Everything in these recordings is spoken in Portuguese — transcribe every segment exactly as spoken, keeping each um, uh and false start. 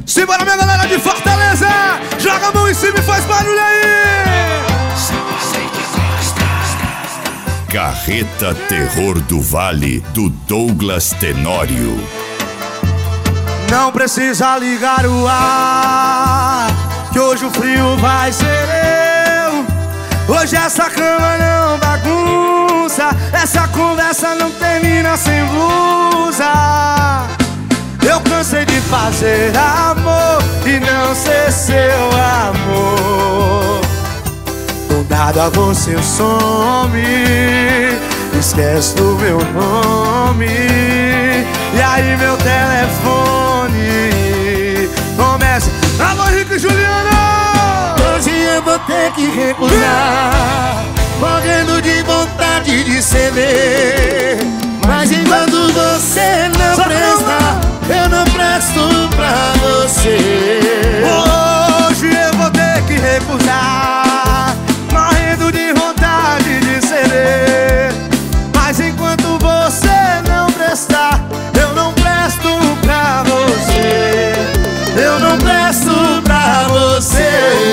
Simbora, minha galera de Fortaleza, joga a mão em cima e faz barulho aí. Carreta Terror do Vale, do Douglas Tenório. Não precisa ligar o ar, que hoje o frio vai ser eu. Hoje essa cama não bagunça, essa conversa não termina sem blusa. Eu cansei de fazer amor e não ser seu amor. Do nada você some, esquece do meu nome. E aí meu telefone começa: alô, Henrique e Juliano. Hoje eu vou ter que recusar, morrendo de vontade de ceder. Mas enquanto você não presta, eu não presto pra você. Hoje eu vou ter que recusar, morrendo de vontade de ceder. Mas enquanto você não prestar, eu não presto pra você. Eu não presto pra você.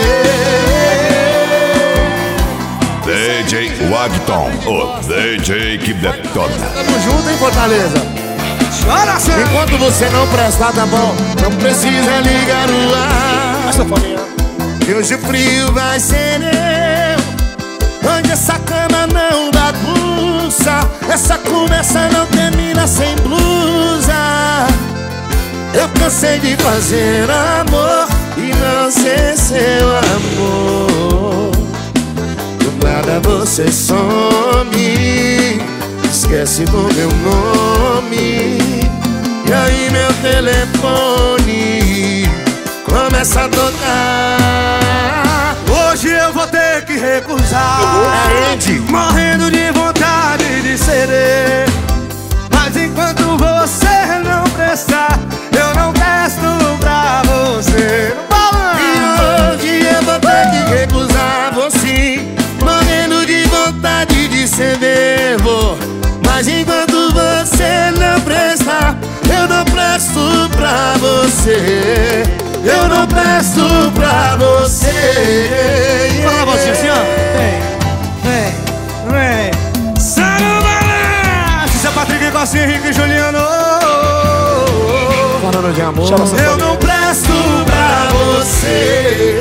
D J Wagton, o D J que detona. Tamo junto, hein, Fortaleza? Chora, Sam. Enquanto você não prestar, tá bom, não precisa ligar o ar. Que hoje o frio vai ser eu. Onde essa cama não bagunça, essa conversa não termina sem blusa. Eu cansei de fazer amor e não ser seu amor. Do nada você some, esquece do meu nome. E aí meu telefone começa a tocar. Hoje eu vou ter que recusar, morrendo de vontade de ceder. Mas enquanto você não prestar, eu não presto pra você. E hoje eu vou ter que recusar você, morrendo de vontade de ceder. Vou. Mas enquanto você não prestar, eu não presto pra você. Eu não presto pra você. Fala você assim, ó. Vem, vem, vem. Sarubala! Isso é Patrick Costa, Henrique e Juliano. Falando de amor, eu não presto pra você.